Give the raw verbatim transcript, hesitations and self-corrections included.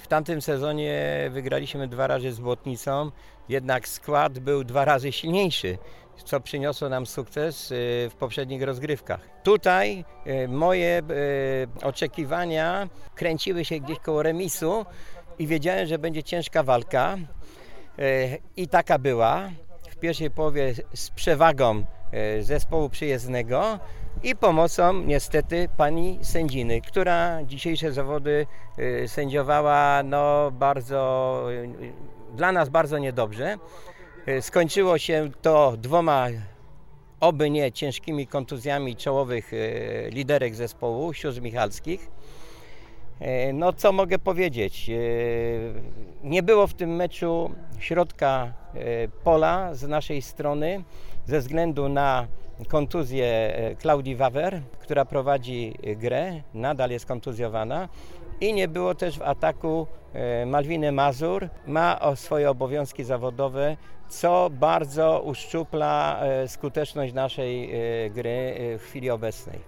W tamtym sezonie wygraliśmy dwa razy z Błotnicą, jednak skład był dwa razy silniejszy, co przyniosło nam sukces w poprzednich rozgrywkach. Tutaj moje oczekiwania kręciły się gdzieś koło remisu i wiedziałem, że będzie ciężka walka i taka była. W pierwszej połowie z przewagą zespołu przyjezdnego i pomocą niestety pani sędziny, która dzisiejsze zawody sędziowała no bardzo, dla nas bardzo niedobrze. Skończyło się to dwoma, oby nie ciężkimi kontuzjami czołowych liderek zespołu, sióstr Michalskich. No co mogę powiedzieć, nie było w tym meczu środka pola z naszej strony ze względu na kontuzję Klaudii Wawer, która prowadzi grę, nadal jest kontuzjowana i nie było też w ataku Malwiny Mazur, ma swoje obowiązki zawodowe, co bardzo uszczupla skuteczność naszej gry w chwili obecnej.